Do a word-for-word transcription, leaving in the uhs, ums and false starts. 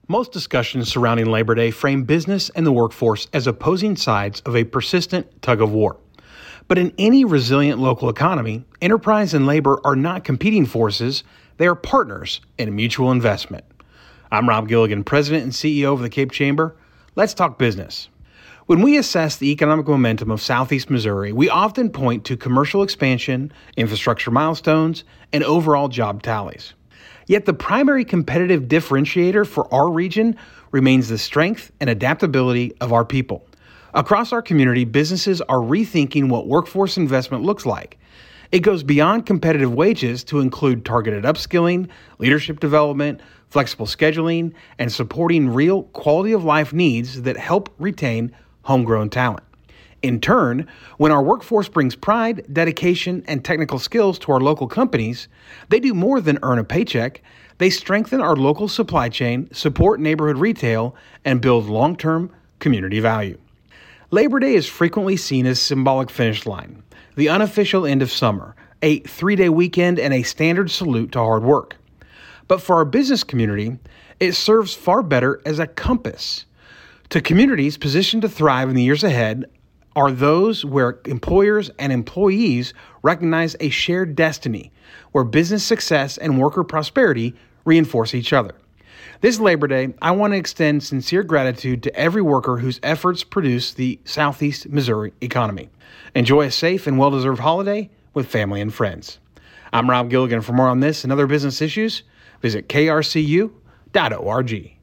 Most discussions surrounding Labor Day frame business and the workforce as opposing sides of a persistent tug of war. But in any resilient local economy, enterprise and labor are not competing forces, they are partners in a mutual investment. I'm Rob Gilligan, President and C E O of the Cape Chamber. Let's talk business. When we assess the economic momentum of Southeast Missouri, we often point to commercial expansion, infrastructure milestones, and overall job tallies. Yet the primary competitive differentiator for our region remains the strength and adaptability of our people. Across our community, businesses are rethinking what workforce investment looks like. It goes beyond competitive wages to include targeted upskilling, leadership development, flexible scheduling, and supporting real quality of life needs that help retain homegrown talent. In turn, when our workforce brings pride, dedication, and technical skills to our local companies, they do more than earn a paycheck. They strengthen our local supply chain, support neighborhood retail, and build long-term community value. Labor Day is frequently seen as a symbolic finish line, the unofficial end of summer, a three-day weekend, and a standard salute to hard work. But for our business community, it serves far better as a compass. To communities positioned to thrive in the years ahead, are those where employers and employees recognize a shared destiny, where business success and worker prosperity reinforce each other. This Labor Day, I want to extend sincere gratitude to every worker whose efforts produce the Southeast Missouri economy. Enjoy a safe and well-deserved holiday with family and friends. I'm Rob Gilligan. For more on this and other business issues, visit K R C U dot org.